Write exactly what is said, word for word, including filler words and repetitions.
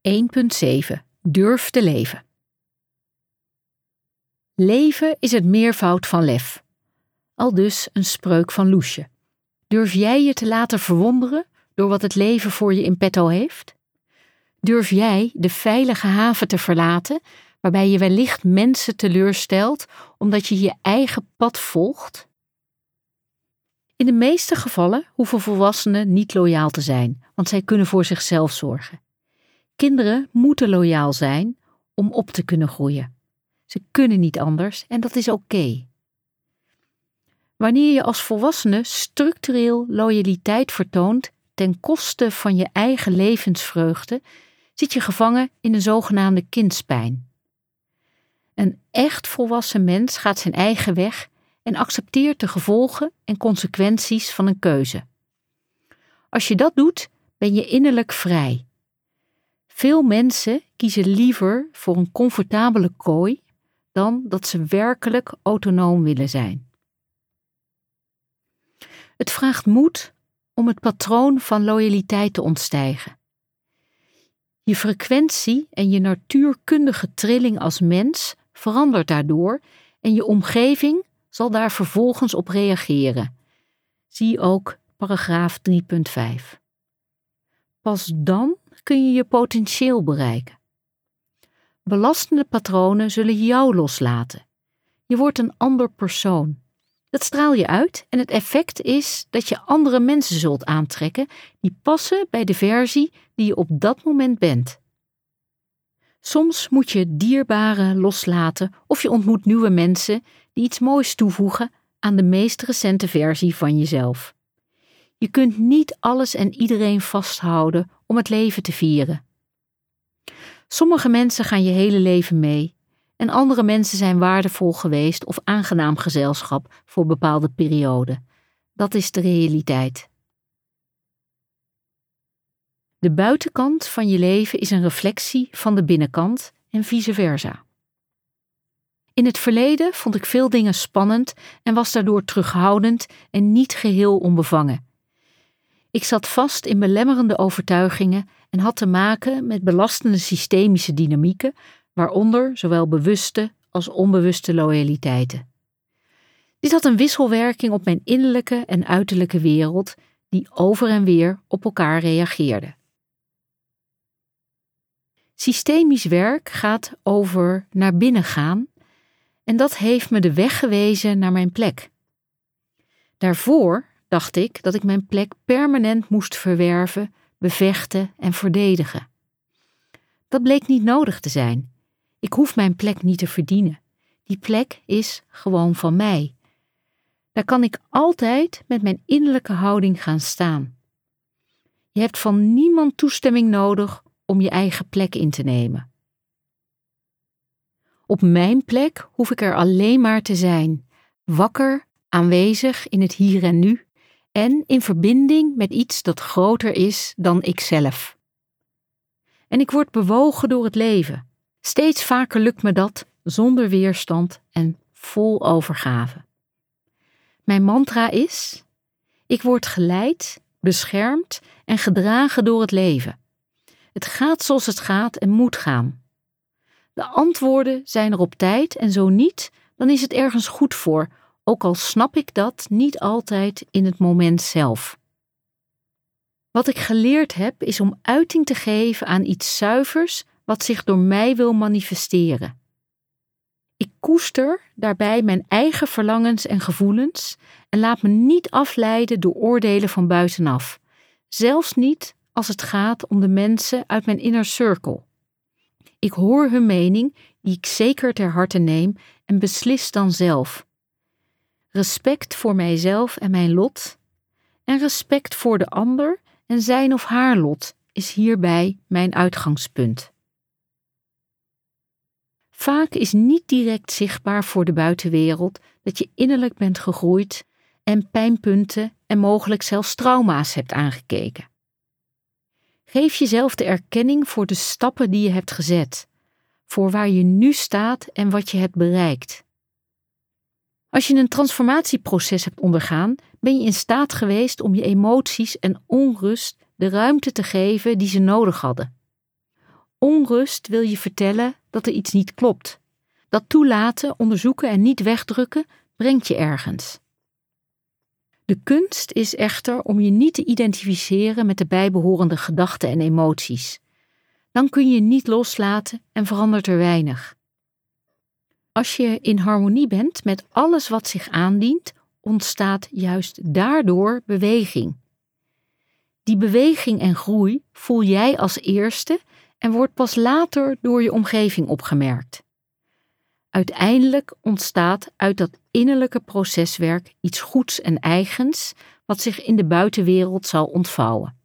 één punt zeven. Durf te leven. Leven is het meervoud van lef. Aldus een spreuk van Loesje. Durf jij je te laten verwonderen door wat het leven voor je in petto heeft? Durf jij de veilige haven te verlaten, waarbij je wellicht mensen teleurstelt omdat je je eigen pad volgt? In de meeste gevallen hoeven volwassenen niet loyaal te zijn, want zij kunnen voor zichzelf zorgen. Kinderen moeten loyaal zijn om op te kunnen groeien. Ze kunnen niet anders en dat is oké. Wanneer je als volwassene structureel loyaliteit vertoont ten koste van je eigen levensvreugde, zit je gevangen in een zogenaamde kindspijn. Een echt volwassen mens gaat zijn eigen weg en accepteert de gevolgen en consequenties van een keuze. Als je dat doet, ben je innerlijk vrij. Veel mensen kiezen liever voor een comfortabele kooi dan dat ze werkelijk autonoom willen zijn. Het vraagt moed om het patroon van loyaliteit te ontstijgen. Je frequentie en je natuurkundige trilling als mens verandert daardoor en je omgeving zal daar vervolgens op reageren. Zie ook paragraaf drie punt vijf. Pas dan kun je je potentieel bereiken. Belastende patronen zullen jou loslaten. Je wordt een ander persoon. Dat straal je uit en het effect is dat je andere mensen zult aantrekken die passen bij de versie die je op dat moment bent. Soms moet je dierbaren loslaten of je ontmoet nieuwe mensen die iets moois toevoegen aan de meest recente versie van jezelf. Je kunt niet alles en iedereen vasthouden om het leven te vieren. Sommige mensen gaan je hele leven mee en andere mensen zijn waardevol geweest of aangenaam gezelschap voor bepaalde perioden. Dat is de realiteit. De buitenkant van je leven is een reflectie van de binnenkant en vice versa. In het verleden vond ik veel dingen spannend en was daardoor terughoudend en niet geheel onbevangen. Ik zat vast in belemmerende overtuigingen en had te maken met belastende systemische dynamieken, waaronder zowel bewuste als onbewuste loyaliteiten. Dit had een wisselwerking op mijn innerlijke en uiterlijke wereld, die over en weer op elkaar reageerde. Systemisch werk gaat over naar binnen gaan en dat heeft me de weg gewezen naar mijn plek. Daarvoor dacht ik dat ik mijn plek permanent moest verwerven, bevechten en verdedigen. Dat bleek niet nodig te zijn. Ik hoef mijn plek niet te verdienen. Die plek is gewoon van mij. Daar kan ik altijd met mijn innerlijke houding gaan staan. Je hebt van niemand toestemming nodig om je eigen plek in te nemen. Op mijn plek hoef ik er alleen maar te zijn, wakker, aanwezig in het hier en nu en in verbinding met iets dat groter is dan ikzelf. En ik word bewogen door het leven. Steeds vaker lukt me dat zonder weerstand en vol overgave. Mijn mantra is: ik word geleid, beschermd en gedragen door het leven. Het gaat zoals het gaat en moet gaan. De antwoorden zijn er op tijd en zo niet, dan is het ergens goed voor, ook al snap ik dat niet altijd in het moment zelf. Wat ik geleerd heb is om uiting te geven aan iets zuivers wat zich door mij wil manifesteren. Ik koester daarbij mijn eigen verlangens en gevoelens en laat me niet afleiden door oordelen van buitenaf, zelfs niet als het gaat om de mensen uit mijn inner circle. Ik hoor hun mening, die ik zeker ter harte neem en beslis dan zelf. Respect voor mijzelf en mijn lot en respect voor de ander en zijn of haar lot is hierbij mijn uitgangspunt. Vaak is niet direct zichtbaar voor de buitenwereld dat je innerlijk bent gegroeid en pijnpunten en mogelijk zelfs trauma's hebt aangekeken. Geef jezelf de erkenning voor de stappen die je hebt gezet, voor waar je nu staat en wat je hebt bereikt. Als je een transformatieproces hebt ondergaan, ben je in staat geweest om je emoties en onrust de ruimte te geven die ze nodig hadden. Onrust wil je vertellen dat er iets niet klopt. Dat toelaten, onderzoeken en niet wegdrukken brengt je ergens. De kunst is echter om je niet te identificeren met de bijbehorende gedachten en emoties. Dan kun je niet loslaten en verandert er weinig. Als je in harmonie bent met alles wat zich aandient, ontstaat juist daardoor beweging. Die beweging en groei voel jij als eerste en wordt pas later door je omgeving opgemerkt. Uiteindelijk ontstaat uit dat innerlijke proceswerk iets goeds en eigens wat zich in de buitenwereld zal ontvouwen.